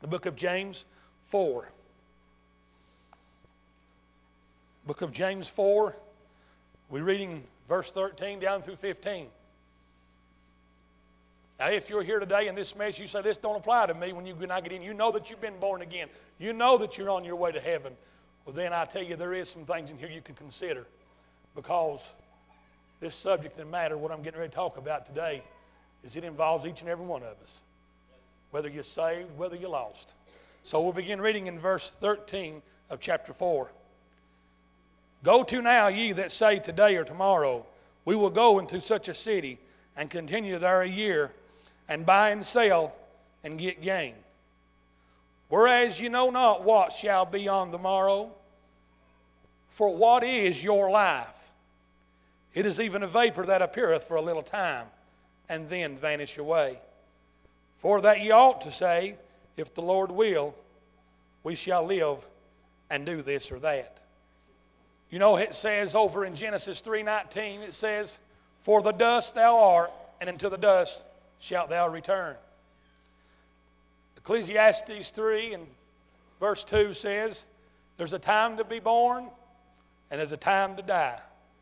the book of James 4. Book of James 4, we're reading verse 13 down through 15. Now, if you're here today in this message, you say, this don't apply to me. When I get in, you know that you've been born again. You know that you're on your way to heaven. Well, then I tell you, there is some things in here you can consider, because this subject and matter, what I'm getting ready to talk about today, is it involves each and every one of us, whether you're saved, whether you're lost. So we'll begin reading in verse 13 of chapter 4. Go to now, ye that say today or tomorrow, we will go into such a city and continue there a year, and buy and sell and get gain. Whereas you know not what shall be on the morrow. For what is your life? It is even a vapor that appeareth for a little time, and then vanish away. For that ye ought to say, if the Lord will, we shall live and do this or that. You know, it says over in Genesis 3:19, it says, for the dust thou art, and unto the dust shalt thou return. Ecclesiastes 3 and verse 2 says, there's a time to be born, and there's a time to die.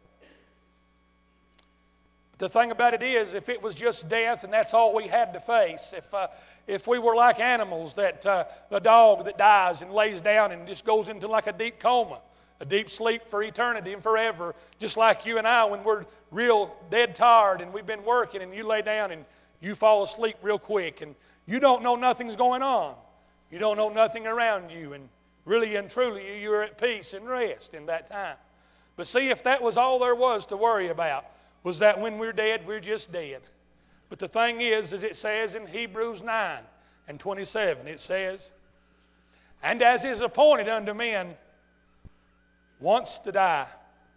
But the thing about it is, if it was just death and that's all we had to face, if we were like animals, that the dog that dies and lays down and just goes into like a deep coma, a deep sleep for eternity and forever, just like you and I when we're real dead tired and we've been working and you lay down and you fall asleep real quick and you don't know nothing's going on. You don't know nothing around you, and really and truly you're at peace and rest in that time. But see, if that was all there was to worry about, was that when we're dead, we're just dead. But the thing is, as it says in Hebrews 9 and 27, it says, and as is appointed unto men once to die.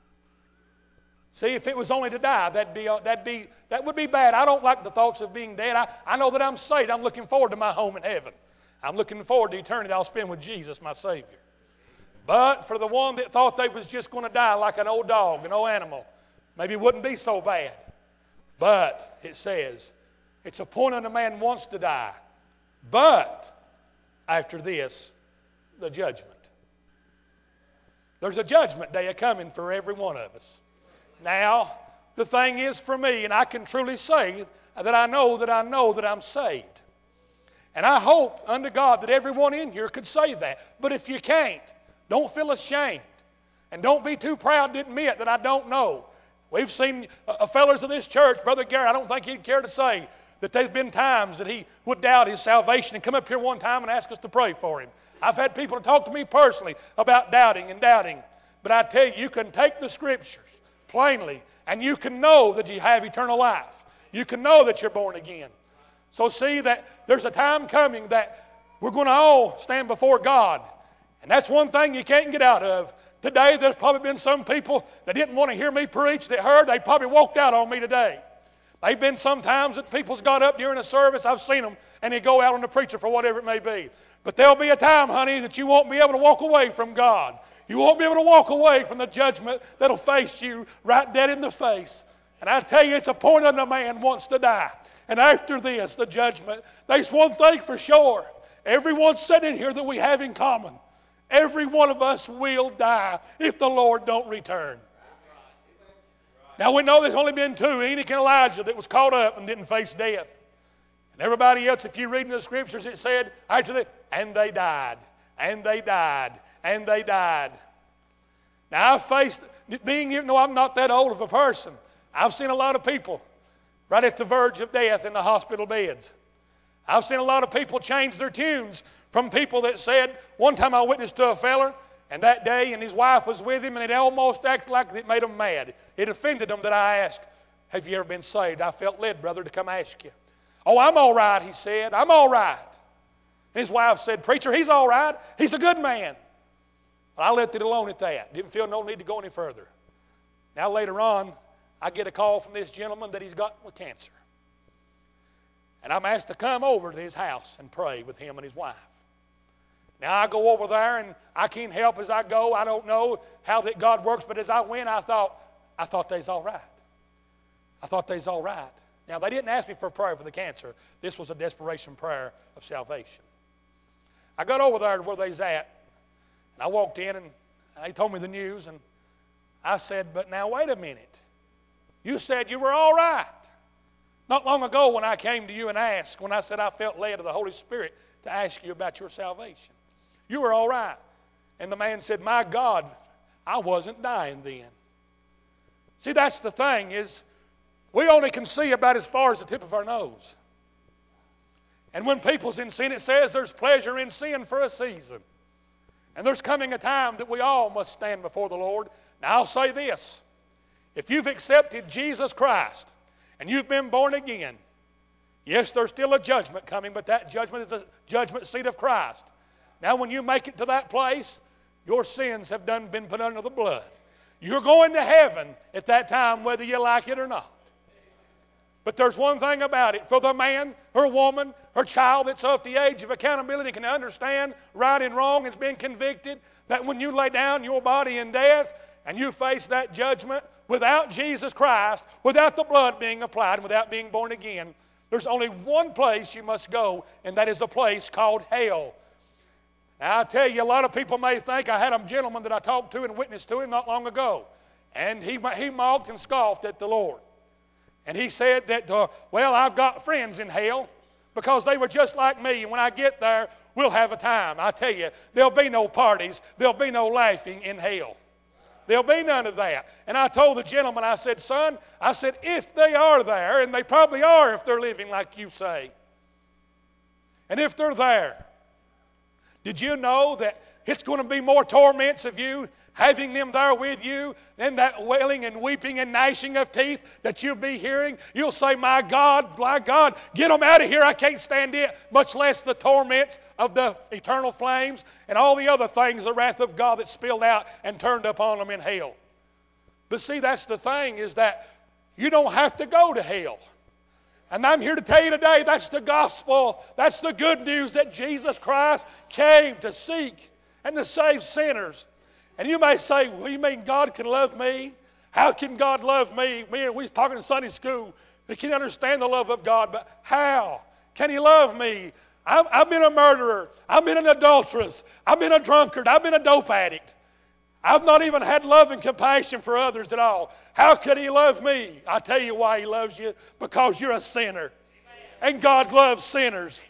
See, if it was only to die, that would be bad. I don't like the thoughts of being dead. I know that I'm saved. I'm looking forward to my home in heaven. I'm looking forward to eternity I'll spend with Jesus, my Savior. But for the one that thought they was just going to die like an old dog, an old animal, maybe it wouldn't be so bad. But it says, it's appointed a man once to die. But after this, the judgment. There's a judgment day coming for every one of us. Now, the thing is for me, and I can truly say that I know that I'm saved. And I hope unto God that everyone in here could say that. But if you can't, don't feel ashamed. And don't be too proud to admit that I don't know. We've seen fellows in this church, Brother Gary, I don't think he'd care to say that there's been times that he would doubt his salvation and come up here one time and ask us to pray for him. I've had people talk to me personally about doubting. But I tell you, you can take the Scriptures plainly and you can know that you have eternal life. You can know that you're born again. So see that there's a time coming that we're going to all stand before God. And that's one thing you can't get out of. Today there's probably been some people that didn't want to hear me preach that heard. They probably walked out on me today. They've been sometimes that people's got up during a service, I've seen them, and they go out on the preacher for whatever it may be. But there'll be a time, honey, that you won't be able to walk away from God. You won't be able to walk away from the judgment that'll face you right dead in the face. And I tell you, it's appointed a man wants to die. And after this, the judgment. There's one thing for sure. Everyone sitting here that we have in common, every one of us will die if the Lord don't return. Now we know there's only been two, Enoch and Elijah, that was caught up and didn't face death. And everybody else, if you read in the Scriptures, it said, after that, and they died, and they died, and they died. Now I've faced, even though I'm not that old of a person, I've seen a lot of people right at the verge of death in the hospital beds. I've seen a lot of people change their tunes from people that said, one time I witnessed to a feller, and that day, and his wife was with him, and it almost acted like it made them mad. It offended them that I asked, have you ever been saved? I felt led, brother, to come ask you. Oh, I'm all right, he said. I'm all right. And his wife said, preacher, he's all right. He's a good man. Well, I left it alone at that. Didn't feel no need to go any further. Now later on, I get a call from this gentleman that he's got with cancer. And I'm asked to come over to his house and pray with him and his wife. Now I go over there and I can't help as I go. I don't know how that God works, but as I went, I thought they's all right. I thought they's all right. Now they didn't ask me for a prayer for the cancer. This was a desperation prayer of salvation. I got over there to where they's at, and I walked in, and they told me the news, and I said, but now wait a minute. You said you were all right. Not long ago when I came to you and asked, when I said I felt led of the Holy Spirit to ask you about your salvation. You were all right. And the man said, my God, I wasn't dying then. See, that's the thing is, we only can see about as far as the tip of our nose. And when people's in sin, it says there's pleasure in sin for a season. And there's coming a time that we all must stand before the Lord. Now I'll say this. If you've accepted Jesus Christ and you've been born again, yes, there's still a judgment coming, but that judgment is the judgment seat of Christ. Now when you make it to that place, your sins have been put under the blood. You're going to heaven at that time whether you like it or not. But there's one thing about it. For the man or woman or child that's of the age of accountability can understand right and wrong and is being convicted, that when you lay down your body in death and you face that judgment without Jesus Christ, without the blood being applied, and without being born again, there's only one place you must go, and that is a place called hell. Now I tell you, a lot of people may think, I had a gentleman that I talked to and witnessed to him not long ago, and he mocked and scoffed at the Lord. And he said that, well, I've got friends in hell because they were just like me. And when I get there, we'll have a time. I tell you, there'll be no parties. There'll be no laughing in hell. There'll be none of that. And I told the gentleman, I said, son, I said, if they are there, and they probably are if they're living like you say, and if they're there, did you know that it's going to be more torments of you having them there with you than that wailing and weeping and gnashing of teeth that you'll be hearing? You'll say, my God, get them out of here. I can't stand it, much less the torments of the eternal flames and all the other things, the wrath of God that spilled out and turned upon them in hell. But see, that's the thing, is that you don't have to go to hell. And I'm here to tell you today, that's the gospel. That's the good news that Jesus Christ came to seek and to save sinners. And you may say, well, you mean God can love me? How can God love me? We was talking in Sunday school. We can understand the love of God, but how can He love me? I've been a murderer. I've been an adulteress. I've been a drunkard. I've been a dope addict. I've not even had love and compassion for others at all. How could He love me? I tell you why He loves you. Because you're a sinner. And God loves sinners.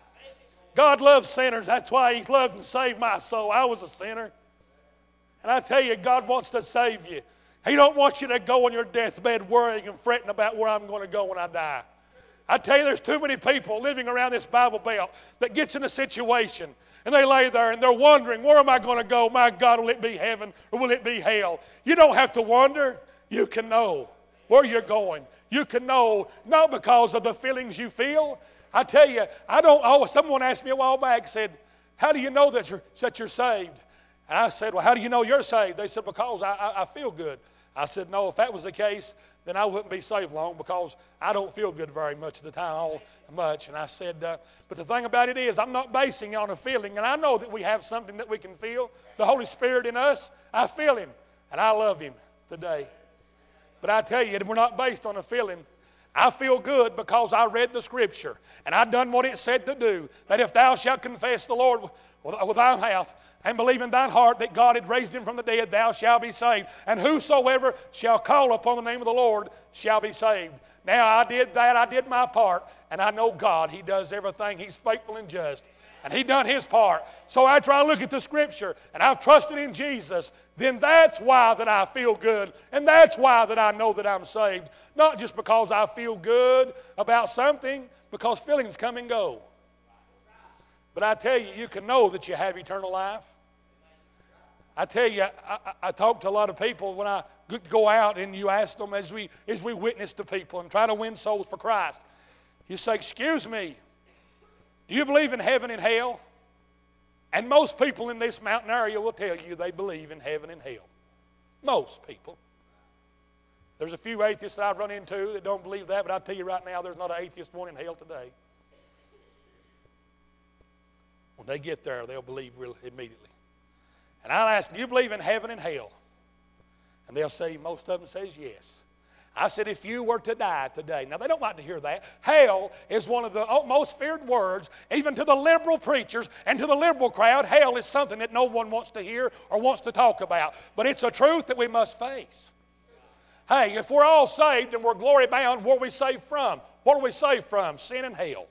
God loves sinners. That's why He loved and saved my soul. I was a sinner. And I tell you, God wants to save you. He don't want you to go on your deathbed worrying and fretting about where I'm going to go when I die. I tell you, there's too many people living around this Bible Belt that gets in a situation and they lay there and they're wondering, where am I going to go? My God, will it be heaven or will it be hell? You don't have to wonder. You can know where you're going. You can know, not because of the feelings you feel. I tell you, someone asked me a while back, said, how do you know that you're saved? And I said, well, how do you know you're saved? They said, because I feel good. I said, no, if that was the case, then I wouldn't be saved long, because I don't feel good very much of the time, all much. And I said, but the thing about it is, I'm not basing it on a feeling. And I know that we have something that we can feel. The Holy Spirit in us, I feel Him. And I love Him today. But I tell you, we're not based on a feeling. I feel good because I read the Scripture. And I done what it said to do. That if thou shalt confess the Lord with thy mouth and believe in thine heart that God had raised Him from the dead, thou shalt be saved. And whosoever shall call upon the name of the Lord shall be saved. Now I did that. I did my part. And I know God, He does everything. He's faithful and just. And He done His part. So after I look at the Scripture and I've trusted in Jesus, then that's why that I feel good. And that's why that I know that I'm saved. Not just because I feel good about something, because feelings come and go. But I tell you, you can know that you have eternal life. I tell you, I talk to a lot of people when I go out and you ask them as we witness to people and try to win souls for Christ. You say, excuse me, do you believe in heaven and hell? And most people in this mountain area will tell you they believe in heaven and hell. Most people. There's a few atheists that I've run into that don't believe that, but I'll tell you right now, there's not an atheist born in hell today. When they get there, they'll believe immediately. And I'll ask, do you believe in heaven and hell? And they'll say, most of them says yes. I said, if you were to die today. Now, they don't like to hear that. Hell is one of the most feared words, even to the liberal preachers and to the liberal crowd. Hell is something that no one wants to hear or wants to talk about. But it's a truth that we must face. Hey, if we're all saved and we're glory bound, where are we saved from? What are we saved from? Sin and hell.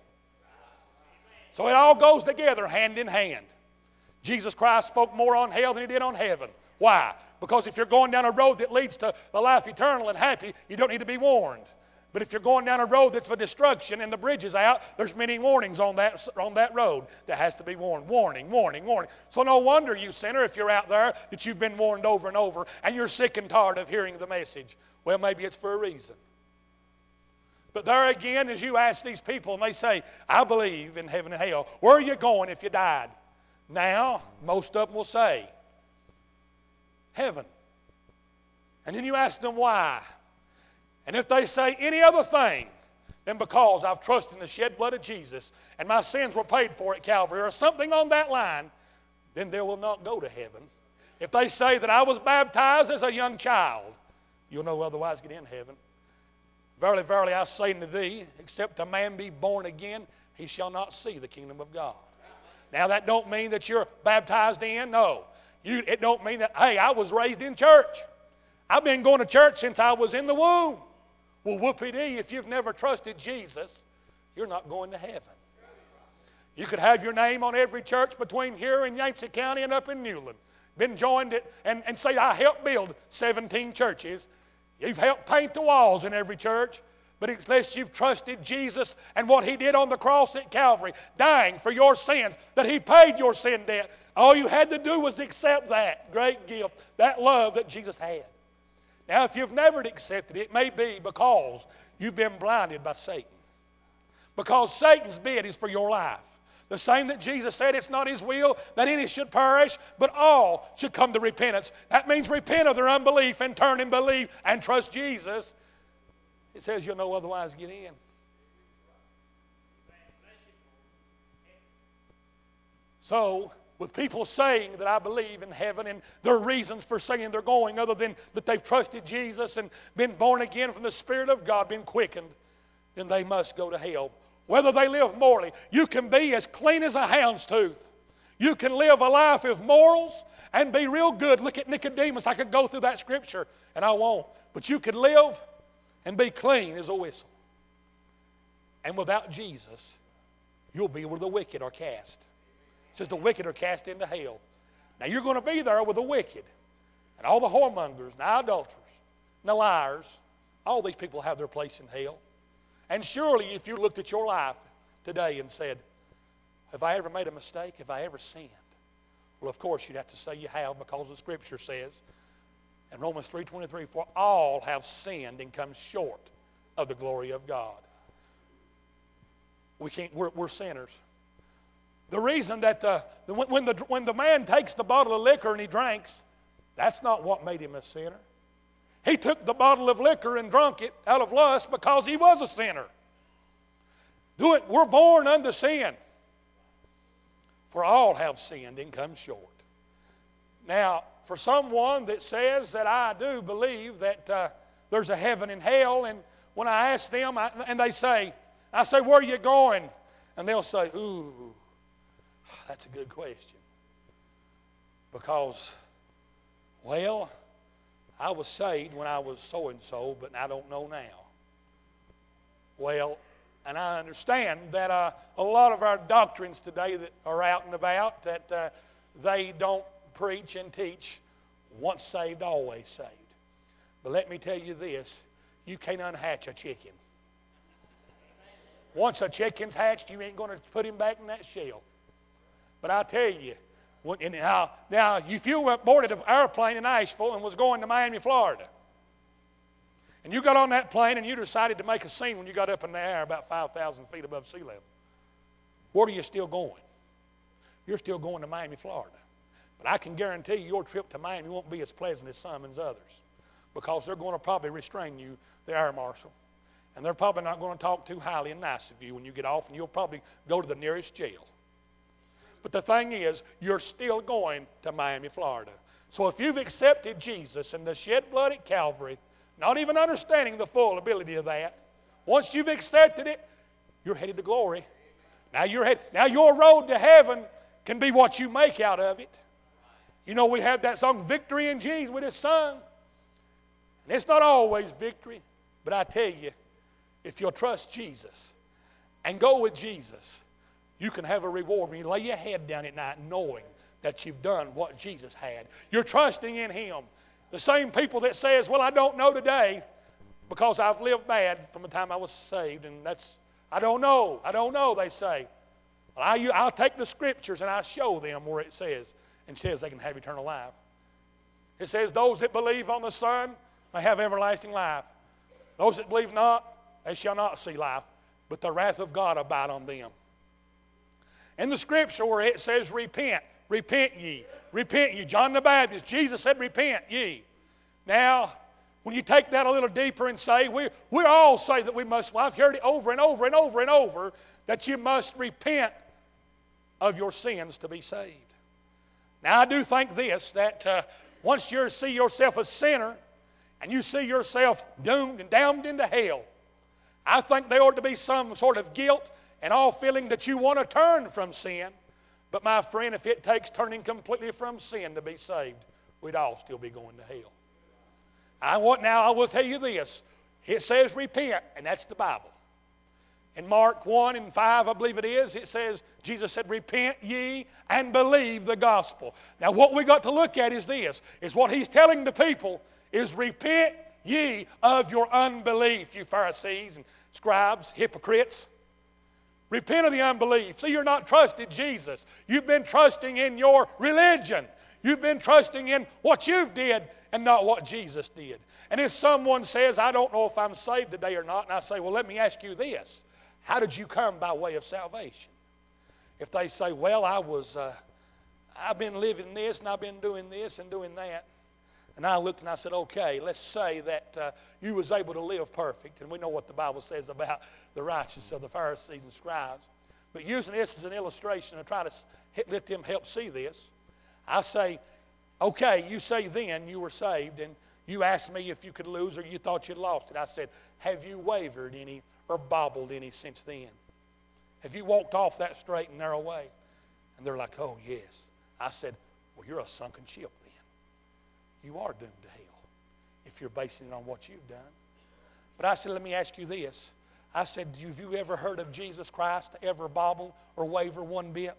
So it all goes together hand in hand. Jesus Christ spoke more on hell than he did on heaven. Why? Because if you're going down a road that leads to the life eternal and happy, you don't need to be warned. But if you're going down a road that's for destruction and the bridge is out, there's many warnings on that road that has to be warned. Warning, warning, warning. So no wonder, you sinner, if you're out there, that you've been warned over and over and you're sick and tired of hearing the message. Well, maybe it's for a reason. But there again, as you ask these people and they say, I believe in heaven and hell, where are you going if you died? Now, most of them will say, heaven. And then you ask them why. And if they say any other thing than because I've trusted in the shed blood of Jesus and my sins were paid for at Calvary or something on that line, then they will not go to heaven. If they say that I was baptized as a young child, you'll no otherwise get in heaven. Verily, verily, I say unto thee, except a man be born again, he shall not see the kingdom of God. Now, that don't mean that you're baptized in. No. It don't mean that, hey, I was raised in church. I've been going to church since I was in the womb. Well, whoopee-dee, if you've never trusted Jesus, you're not going to heaven. You could have your name on every church between here and Yancey County and up in Newland. Been joined it and say, I helped build 17 churches. You've helped paint the walls in every church. But unless you've trusted Jesus and what he did on the cross at Calvary, dying for your sins, that he paid your sin debt, all you had to do was accept that great gift, that love that Jesus had. Now, if you've never accepted it, it may be because you've been blinded by Satan. Because Satan's bid is for your life. The same that Jesus said, it's not his will that any should perish, but all should come to repentance. That means repent of their unbelief and turn and believe and trust Jesus. It says you'll no otherwise get in. So, with people saying that I believe in heaven and their reasons for saying they're going other than that they've trusted Jesus and been born again from the Spirit of God, been quickened, then they must go to hell. Whether they live morally, you can be as clean as a hound's tooth. You can live a life of morals and be real good. Look at Nicodemus. I could go through that scripture, and I won't. But you could live and be clean as a whistle. And without Jesus, you'll be where the wicked are cast. It says the wicked are cast into hell. Now you're going to be there with the wicked and all the whoremongers and the idolaters and the liars. All these people have their place in hell. And surely if you looked at your life today and said, have I ever made a mistake? Have I ever sinned? Well, of course you'd have to say you have, because the Scripture says in Romans 3:23, for all have sinned and come short of the glory of God. We're sinners. The reason that when the man takes the bottle of liquor and he drinks, that's not what made him a sinner. He took the bottle of liquor and drunk it out of lust because he was a sinner. We're born unto sin. For all have sinned and come short. Now, for someone that says that I do believe that there's a heaven and hell, and when I ask them, I say, where are you going? And they'll say, ooh, that's a good question. Because, well, I was saved when I was so-and-so, but I don't know now. Well, and I understand that a lot of our doctrines today that are out and about, that they don't preach and teach once saved, always saved. But let me tell you this, you can't unhatch a chicken. Once a chicken's hatched, you ain't going to put him back in that shell. But I tell you, now if you boarded an airplane in Asheville and was going to Miami, Florida, and you got on that plane and you decided to make a scene when you got up in the air about 5,000 feet above sea level, where are you still going? You're still going to Miami, Florida. But I can guarantee you your trip to Miami won't be as pleasant as some and others, because they're going to probably restrain you, the air marshal. And they're probably not going to talk too highly and nice of you when you get off, and you'll probably go to the nearest jail. But the thing is, you're still going to Miami, Florida. So if you've accepted Jesus and the shed blood at Calvary, not even understanding the full ability of that. Once you've accepted it, you're headed to glory. Now your road to heaven can be what you make out of it. You know, we have that song, Victory in Jesus, with His Son. And it's not always victory, but I tell you, if you'll trust Jesus and go with Jesus, you can have a reward when you lay your head down at night knowing that you've done what Jesus had. You're trusting in Him. The same people that says, well, I don't know today because I've lived bad from the time I was saved, and I don't know, they say. Well, I'll take the Scriptures and I show them where it says they can have eternal life. It says, those that believe on the Son may have everlasting life. Those that believe not, they shall not see life, but the wrath of God abide on them. In the Scripture where it says, repent ye. Repent ye. John the Baptist, Jesus said, repent ye. Now, when you take that a little deeper and say, we all say that we must, well, I've heard it over and over and over and over, that you must repent of your sins to be saved. Now, I do think this, that once you see yourself a sinner and you see yourself doomed and damned into hell, I think there ought to be some sort of guilt and all feeling that you want to turn from sin. But my friend, if it takes turning completely from sin to be saved, we'd all still be going to hell. I will tell you this. It says repent, and that's the Bible. In Mark 1:5, I believe it is, it says, Jesus said, repent ye and believe the gospel. Now what we got to look at is this, is what He's telling the people is repent ye of your unbelief, you Pharisees and scribes, hypocrites. Repent of the unbelief. See, you're not trusting Jesus. You've been trusting in your religion. You've been trusting in what you did and not what Jesus did. And if someone says, I don't know if I'm saved today or not, and I say, well, let me ask you this. How did you come by way of salvation? If they say, well, I've been living this and I've been doing this and doing that. And I looked and I said, okay, let's say that you was able to live perfect. And we know what the Bible says about the righteousness of the Pharisees and scribes. But using this as an illustration to try to let them help see this, I say, okay, you say then you were saved, and you asked me if you could lose or you thought you'd lost it. I said, have you wavered any or bobbled any since then? Have you walked off that straight and narrow way? And they're like, oh, yes. I said, well, you're a sunken ship then. You are doomed to hell if you're basing it on what you've done. But I said, let me ask you this. I said, have you ever heard of Jesus Christ ever bobble or waver one bit?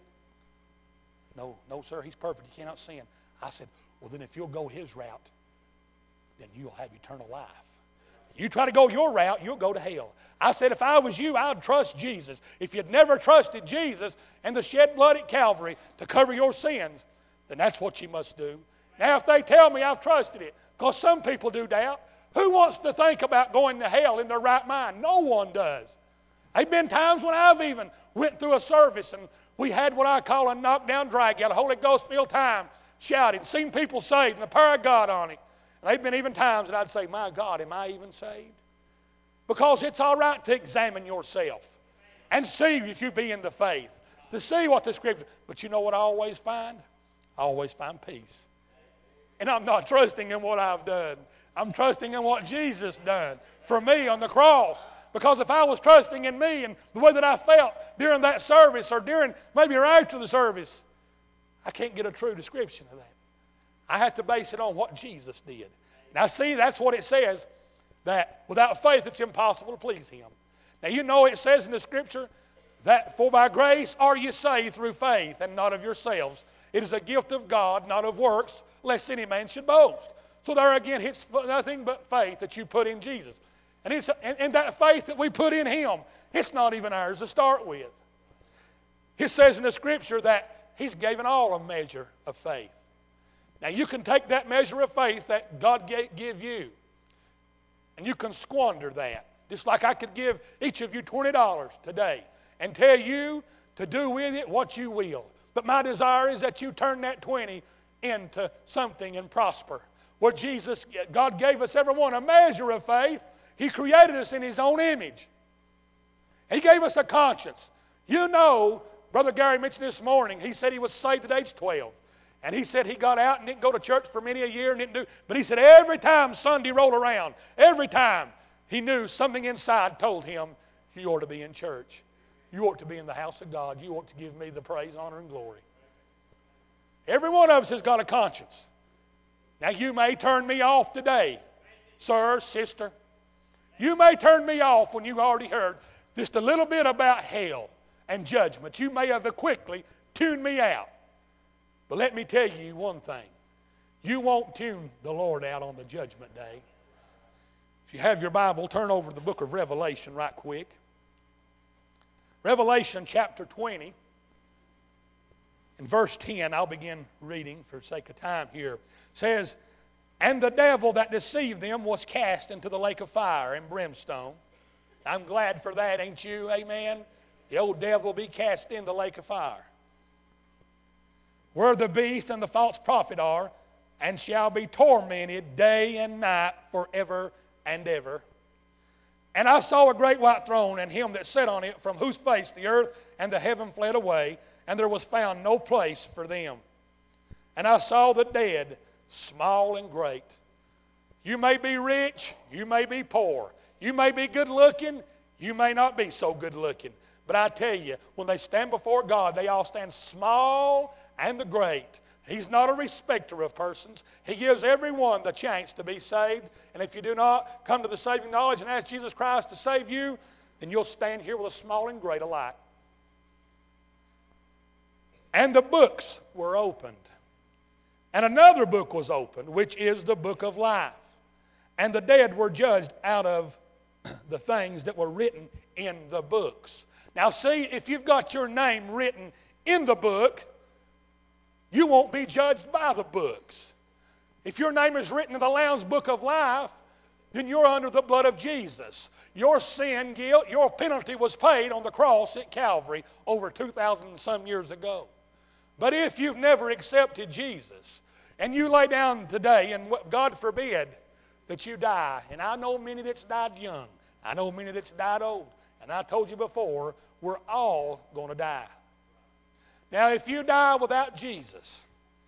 No, sir, He's perfect. He cannot sin. I said, well, then if you'll go His route, then you'll have eternal life. You try to go your route, you'll go to hell. I said, if I was you, I'd trust Jesus. If you'd never trusted Jesus and the shed blood at Calvary to cover your sins, then that's what you must do. Now, if they tell me I've trusted it, because some people do doubt, who wants to think about going to hell in their right mind? No one does. There have been times when I've even went through a service and we had what I call a knockdown drag out, a Holy Ghost-filled time, shouting, seen people saved and the power of God on it. And there have been even times that I'd say, my God, am I even saved? Because it's all right to examine yourself and see if you be in the faith, to see what the Scripture. But you know what I always find? I always find peace. And I'm not trusting in what I've done. I'm trusting in what Jesus done for me on the cross. Because if I was trusting in me and the way that I felt during that service or during maybe right after the service, I can't get a true description of that. I have to base it on what Jesus did. Now see, that's what it says, that without faith it's impossible to please Him. Now you know it says in the Scripture that for by grace are you saved through faith and not of yourselves. It is a gift of God, not of works, lest any man should boast. So there again, it's nothing but faith that you put in Jesus. And that faith that we put in Him, it's not even ours to start with. It says in the Scripture that He's given all a measure of faith. Now you can take that measure of faith that God give you, and you can squander that. Just like I could give each of you $20 today and tell you to do with it what you will. But my desire is that you turn that 20 into something and prosper. Where God gave us everyone a measure of faith. He created us in His own image. He gave us a conscience. You know, Brother Gary mentioned this morning, he said he was saved at age 12. And he said he got out and didn't go to church for many a year and didn't do, but he said every time Sunday rolled around, every time he knew something inside told him, you ought to be in church. You ought to be in the house of God. You ought to give me the praise, honor, and glory. Every one of us has got a conscience. Now you may turn me off today, sir, sister. You may turn me off when you already heard just a little bit about hell and judgment. You may have quickly tuned me out. But let me tell you one thing. You won't tune the Lord out on the judgment day. If you have your Bible, turn over to the book of Revelation right quick. Revelation chapter 20. In verse 10, I'll begin reading for sake of time here. It says, and the devil that deceived them was cast into the lake of fire and brimstone. I'm glad for that, ain't you? Amen. The old devil will be cast in the lake of fire, where the beast and the false prophet are, and shall be tormented day and night forever and ever. And I saw a great white throne, and him that sat on it, from whose face the earth and the heaven fled away, and there was found no place for them. And I saw the dead, small and great. You may be rich, you may be poor, you may be good looking, you may not be so good looking. But I tell you, when they stand before God, they all stand small and the great. He's not a respecter of persons. He gives everyone the chance to be saved. And if you do not come to the saving knowledge and ask Jesus Christ to save you, then you'll stand here with a small and great alike. And the books were opened. And another book was opened, which is the book of life. And the dead were judged out of the things that were written in the books. Now see, if you've got your name written in the book, you won't be judged by the books. If your name is written in the Lamb's book of life, then you're under the blood of Jesus. Your sin, guilt, your penalty was paid on the cross at Calvary over 2,000 and some years ago. But if you've never accepted Jesus, and you lay down today, and God forbid that you die, and I know many that's died young, I know many that's died old, and I told you before, we're all going to die. Now, if you die without Jesus,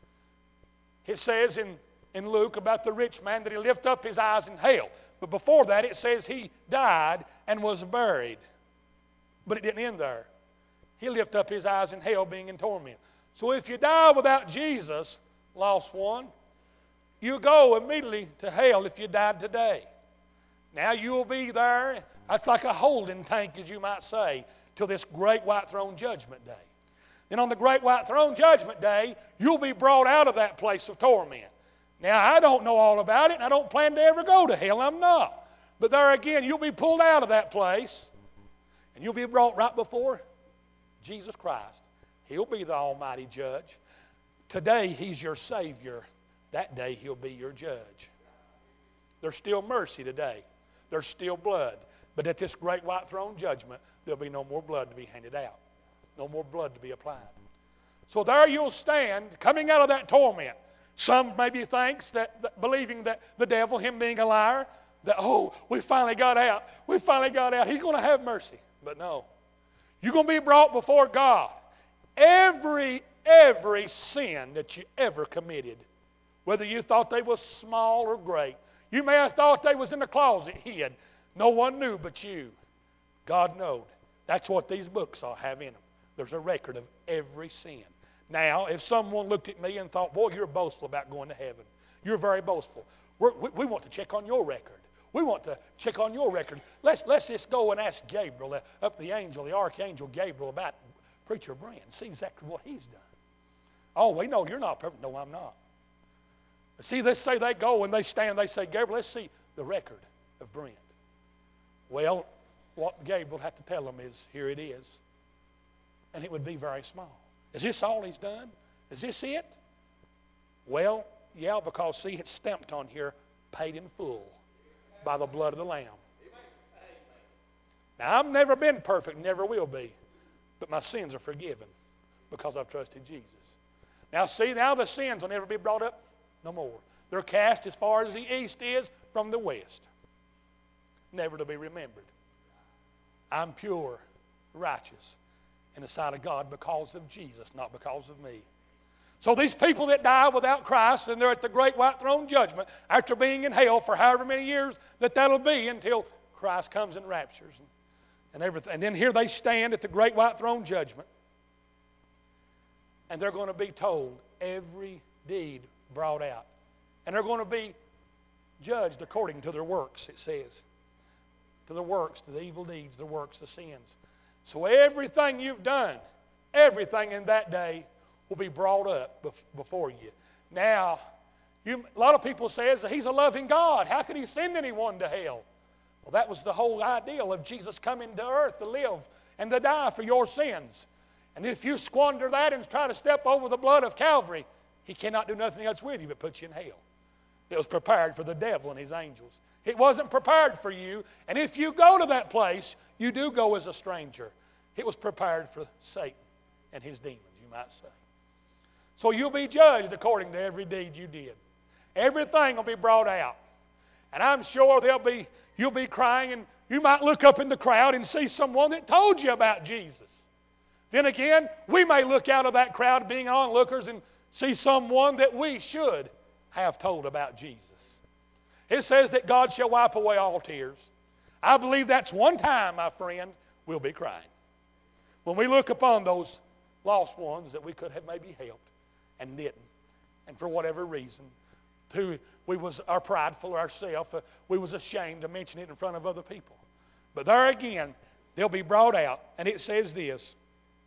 it says in Luke about the rich man that he lifted up his eyes in hell. But before that, it says he died and was buried. But it didn't end there. He lifted up his eyes in hell, being in torment. So if you die without Jesus, lost one, you go immediately to hell if you died today. Now you'll be there. That's like a holding tank, as you might say, till this great white throne judgment day. Then on the great white throne judgment day, you'll be brought out of that place of torment. Now, I don't know all about it, and I don't plan to ever go to hell. I'm not. But there again, you'll be pulled out of that place, and you'll be brought right before Jesus Christ. He'll be the almighty judge. Today, he's your Savior. That day, he'll be your judge. There's still mercy today. There's still blood. But at this great white throne judgment, there'll be no more blood to be handed out. No more blood to be applied. So there you'll stand, coming out of that torment. Some maybe thinks that believing that the devil, him being a liar, that, oh, we finally got out. We finally got out. He's going to have mercy. But no. You're going to be brought before God. Every sin that you ever committed, whether you thought they was small or great, you may have thought they was in the closet hid. No one knew but you. God knowed. That's what these books all have in them. There's a record of every sin. Now, if someone looked at me and thought, boy, you're boastful about going to heaven. You're very boastful. We want to check on your record. We want to check on your record. Let's just go and ask Gabriel, the archangel Gabriel, about Preacher Brent, and see exactly what he's done. Oh, we know you're not perfect. No, I'm not. See, let's say they go and they stand, they say, Gabriel, let's see the record of Brent. Well, what Gabriel had to tell them is, here it is. And it would be very small. Is this all he's done? Is this it? Well, yeah, because see, it's stamped on here, paid in full by the blood of the Lamb. Now, I've never been perfect, never will be, but my sins are forgiven because I've trusted Jesus. Now, see, now the sins will never be brought up no more. They're cast as far as the east is from the west, never to be remembered. I'm pure, righteous in the sight of God because of Jesus, not because of me. So these people that die without Christ, and they're at the great white throne judgment after being in hell for however many years that'll be until Christ comes and raptures and everything. And then here they stand at the great white throne judgment. And they're going to be told every deed brought out. And they're going to be judged according to their works, it says. To the works, to the evil deeds, the works, the sins. So everything you've done, everything in that day will be brought up before you. Now, a lot of people say that He's a loving God. How could He send anyone to hell? Well, that was the whole ideal of Jesus coming to earth to live and to die for your sins. And if you squander that and try to step over the blood of Calvary, He cannot do nothing else with you but put you in hell. It was prepared for the devil and his angels. It wasn't prepared for you. And if you go to that place, you do go as a stranger. It was prepared for Satan and his demons, you might say. So you'll be judged according to every deed you did. Everything will be brought out. And I'm sure you'll be crying, and you might look up in the crowd and see someone that told you about Jesus. Then again, we may look out of that crowd being onlookers and see someone that we should have told about Jesus. It says that God shall wipe away all tears. I believe that's one time, my friend, we'll be crying. When we look upon those lost ones that we could have maybe helped and didn't, and for whatever reason, we are prideful ourselves, we was ashamed to mention it in front of other people. But there again, they'll be brought out, and it says this,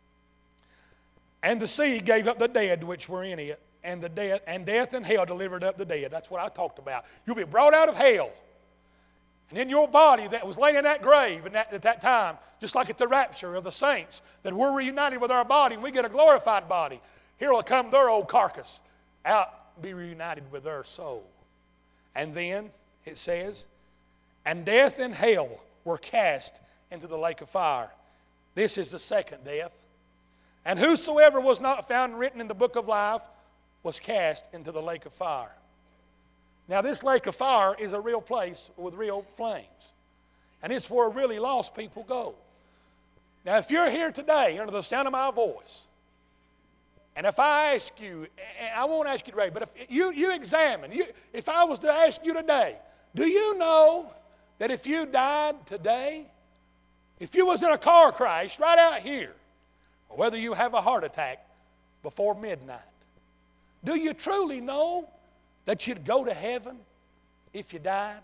and the sea gave up the dead which were in it, and death and hell delivered up the dead. That's what I talked about. You'll be brought out of hell. And in your body that was laying in that grave at that time, just like at the rapture of the saints, that we're reunited with our body and we get a glorified body, here will come their old carcass out and be reunited with their soul. And then it says, and death and hell were cast into the lake of fire. This is the second death. And whosoever was not found written in the book of life was cast into the lake of fire. Now this lake of fire is a real place with real flames. And it's where really lost people go. Now if you're here today under the sound of my voice, and if I ask you, and I won't ask you today, but if you examine, if I was to ask you today, do you know that if you died today, if you was in a car crash right out here, or whether you have a heart attack before midnight, do you truly know that you'd go to heaven if you died?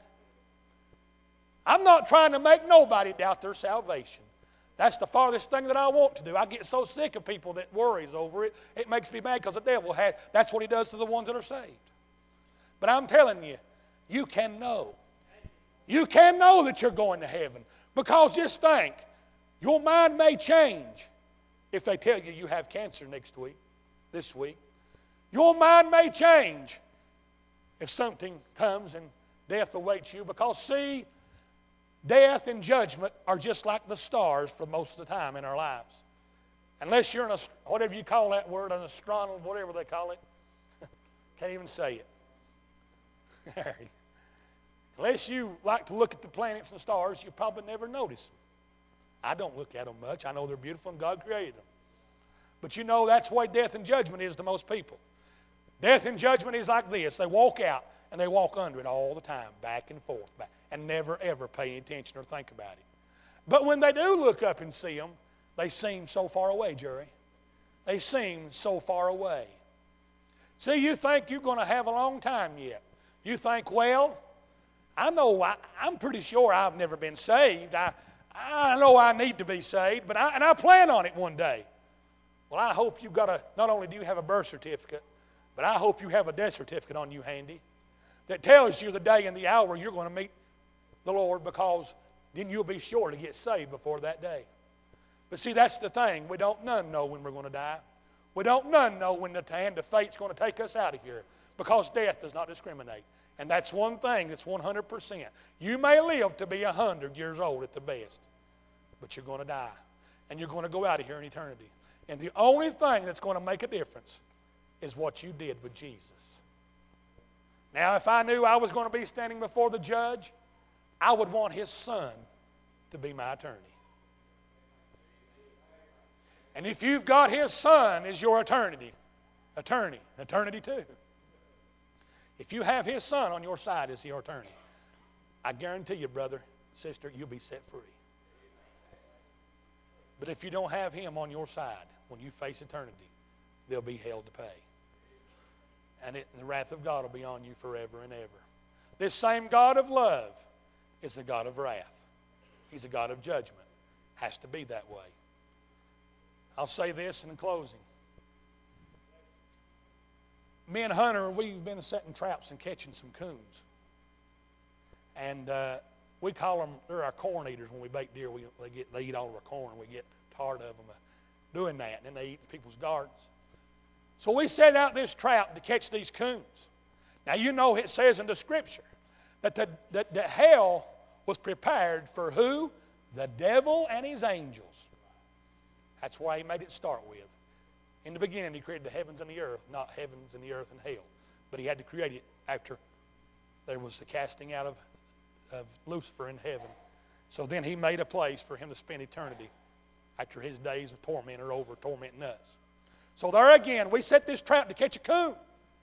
I'm not trying to make nobody doubt their salvation. That's the farthest thing that I want to do. I get so sick of people that worries over it. It makes me mad because the devil that's what he does to the ones that are saved. But I'm telling you, you can know. You can know that you're going to heaven. Because just think, your mind may change if they tell you have cancer this week. Your mind may change if something comes and death awaits you. Because see, death and judgment are just like the stars for most of the time in our lives. Unless you're whatever you call that word, an astronomer, whatever they call it. Can't even say it. Unless you like to look at the planets and stars, you probably never notice them. I don't look at them much. I know they're beautiful and God created them. But you know that's the way death and judgment is to most people. Death and judgment is like this. They walk out and they walk under it all the time, back and forth, and never ever pay any attention or think about it. But when they do look up and see them, they seem so far away, Jerry. They seem so far away. See, you think you're going to have a long time yet. You think, well, I'm pretty sure I've never been saved. I know I need to be saved, but I plan on it one day. Well, I hope you've not only do you have a birth certificate, but I hope you have a death certificate on you handy that tells you the day and the hour you're going to meet the Lord, because then you'll be sure to get saved before that day. But see, that's the thing. We don't none know when we're going to die. We don't none know when the hand of fate's going to take us out of here, because death does not discriminate. And that's one thing that's 100%. You may live to be 100 years old at the best, but you're going to die. And you're going to go out of here in eternity. And the only thing that's going to make a difference is what you did with Jesus. Now, if I knew I was going to be standing before the judge, I would want his son to be my attorney. And if you've got his son as your attorney, eternity too. If you have His Son on your side as your attorney, I guarantee you, brother, sister, you'll be set free. But if you don't have Him on your side, when you face eternity, there'll be hell to pay. And the wrath of God will be on you forever and ever. This same God of love is a God of wrath. He's a God of judgment. Has to be that way. I'll say this in closing. Me and Hunter, we've been setting traps and catching some coons. And we call them, they're our corn eaters. When we bake deer, they eat all of our corn. We get tired of them doing that, and then they eat in people's gardens. So we set out this trap to catch these coons. Now you know it says in the Scripture that hell was prepared for who? The devil and his angels. That's why He made it start with. In the beginning, He created the heavens and the earth, not heavens and the earth and hell. But He had to create it after there was the casting out of Lucifer in heaven. So then He made a place for him to spend eternity after his days of torment are over, tormenting us. So there again, we set this trap to catch a coon.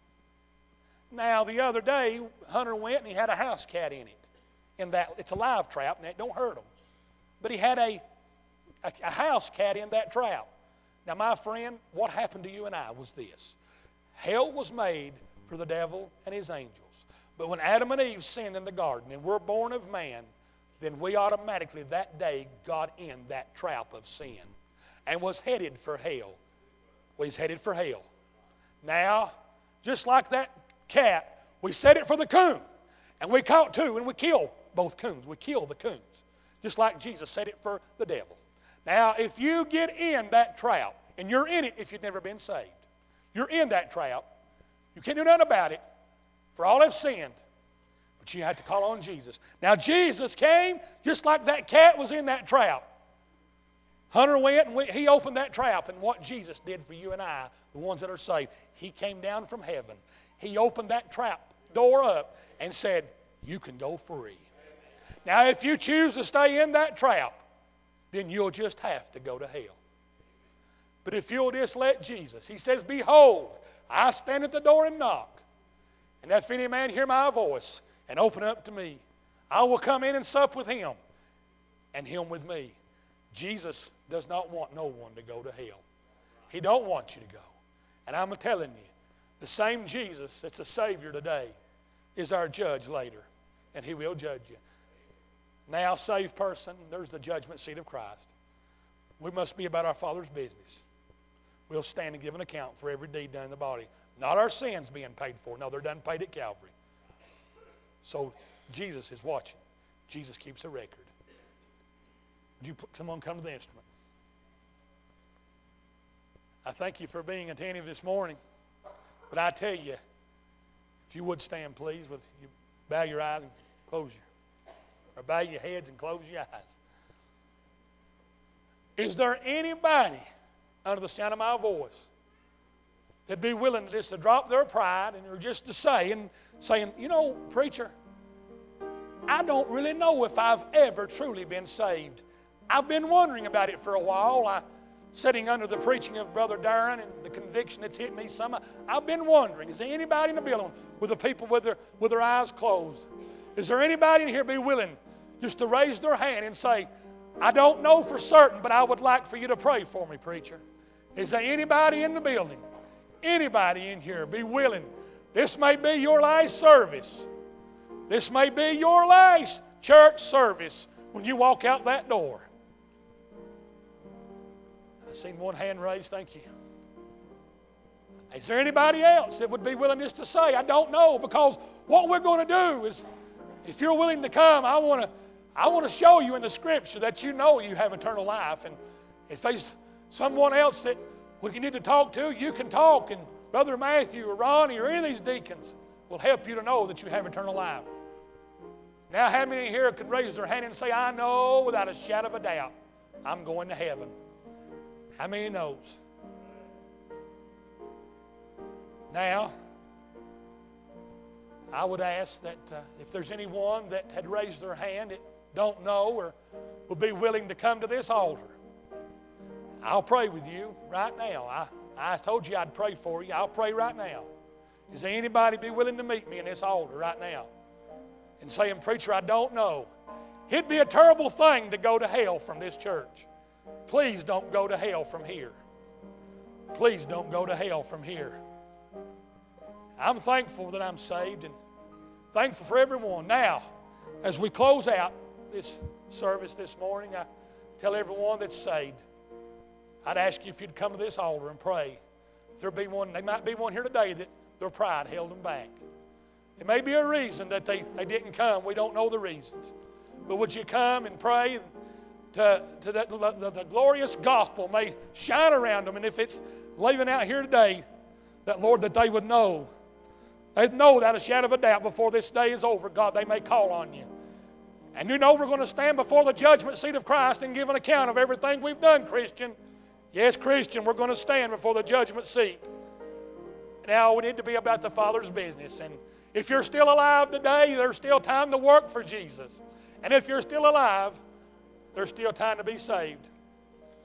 Now, the other day, Hunter went and he had a house cat in it. It's a live trap, and it don't hurt him. But he had a house cat in that trap. Now, my friend, what happened to you and I was this. Hell was made for the devil and his angels. But when Adam and Eve sinned in the garden and were born of man, then we automatically that day got in that trap of sin and was headed for hell. We was headed for hell. Now, just like that cat, we set it for the coon. And we caught two and we killed both coons. We killed the coons. Just like Jesus set it for the devil. Now, if you get in that trap, and you're in it if you've never been saved, you're in that trap, you can't do nothing about it, for all have sinned, but you have to call on Jesus. Now, Jesus came just like that cat was in that trap. Hunter went and he opened that trap, and what Jesus did for you and I, the ones that are saved, He came down from heaven. He opened that trap door up and said, you can go free. Now, if you choose to stay in that trap, then you'll just have to go to hell. But if you'll just let Jesus, He says, behold, I stand at the door and knock. And if any man hear my voice and open up to me, I will come in and sup with him and him with me. Jesus does not want no one to go to hell. He don't want you to go. And I'm telling you, the same Jesus that's a Savior today is our judge later. And He will judge you. Now, saved person, there's the judgment seat of Christ. We must be about our Father's business. We'll stand and give an account for every deed done in the body. Not our sins being paid for. No, they're done paid at Calvary. So Jesus is watching. Jesus keeps a record. Would you someone come to the instrument? I thank you for being attentive this morning. But I tell you, if you would stand, please, with you bow your eyes and close or bow your heads and close your eyes. Is there anybody under the sound of my voice that'd be willing just to drop their pride and or just to saying, you know, preacher, I don't really know if I've ever truly been saved. I've been wondering about it for a while. Sitting under the preaching of Brother Darren and the conviction that's hit me some, I've been wondering, is there anybody in the building with the people with their eyes closed? Is there anybody in here be willing just to raise their hand and say, I don't know for certain, but I would like for you to pray for me, preacher? Is there anybody in the building? Anybody in here be willing? This may be your last service. This may be your last church service when you walk out that door. I seen one hand raised. Thank you. Is there anybody else that would be willing just to say, I don't know? Because what we're going to do is, if you're willing to come, I want to show you in the Scripture that you know you have eternal life. And if there's someone else that we need to talk to, you can talk. And Brother Matthew or Ronnie or any of these deacons will help you to know that you have eternal life. Now, how many here could raise their hand and say, I know without a shadow of a doubt I'm going to heaven? How many knows? Now, I would ask that if there's anyone that had raised their hand that don't know or would be willing to come to this altar, I'll pray with you right now. I told you I'd pray for you. I'll pray right now. Is there anybody be willing to meet me in this altar right now and saying, preacher, I don't know. It'd be a terrible thing to go to hell from this church. Please don't go to hell from here. Please don't go to hell from here. I'm thankful that I'm saved and thankful for everyone. Now, as we close out this service this morning, I tell everyone that's saved, I'd ask you if you'd come to this altar and pray. If there be one, there might be one here today that their pride held them back. It may be a reason that they didn't come. We don't know the reasons. But would you come and pray to that the glorious gospel may shine around them? And if it's leaving out here today, that, Lord, that they would know. They'd know without a shadow of a doubt before this day is over, God, they may call on you. And you know we're going to stand before the judgment seat of Christ and give an account of everything we've done, Christian. Yes, Christian, we're going to stand before the judgment seat. Now we need to be about the Father's business. And if you're still alive today, there's still time to work for Jesus. And if you're still alive, there's still time to be saved.